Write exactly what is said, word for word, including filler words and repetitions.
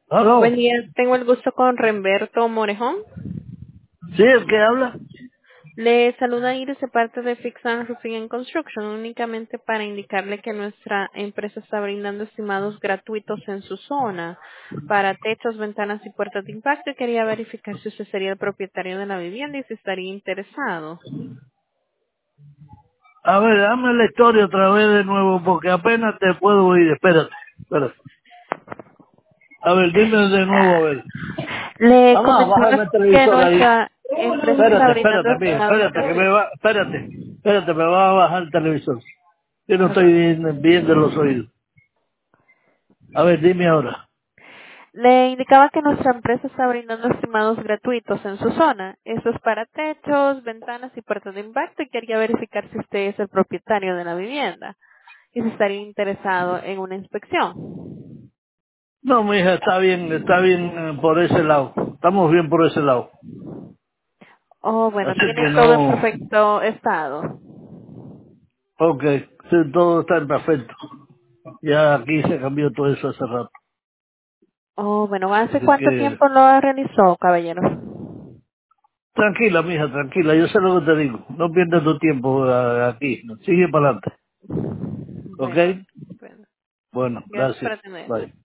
Buen ¿Aló? día, tengo el gusto con Remberto Morejón. ¿Sí, el que habla? Le saluda Iris de parte de Fix and Roofing and Construction, únicamente para indicarle que nuestra empresa está brindando estimados gratuitos en su zona para techos, ventanas y puertas de impacto y quería verificar si usted sería el propietario de la vivienda y si estaría interesado. A ver, dame la historia otra vez de nuevo porque apenas te puedo oír. Espérate, espérate. A ver, dime de nuevo, a ver. Le Mamá, comentaba bájame el que televisor ahí. nuestra empresa está Espérate, brindando espérate, amigo, estimados espérate, que me gratuitos. va, espérate, espérate, me va a bajar el televisor. Yo no estoy bien, bien de los oídos. A ver, dime ahora. Le indicaba que nuestra empresa está brindando estimados gratuitos en su zona. Eso es para techos, ventanas y puertas de impacto y quería verificar si usted es el propietario de la vivienda y si estaría interesado en una inspección. No, mi hija, está bien, está bien eh, por ese lado. Estamos bien por ese lado. Oh, bueno, Así tiene que todo en no, perfecto estado. ok, sí, todo está perfecto. Ya aquí se cambió todo eso hace rato. Oh, bueno, ¿hace Así cuánto que tiempo lo realizó, caballero? tranquila, mija, tranquila, yo sé lo que te digo. No pierdas tu tiempo ah, aquí, sigue para adelante. ¿Ok? Bueno, bueno, Bueno, gracias por gracias. atender. Bye.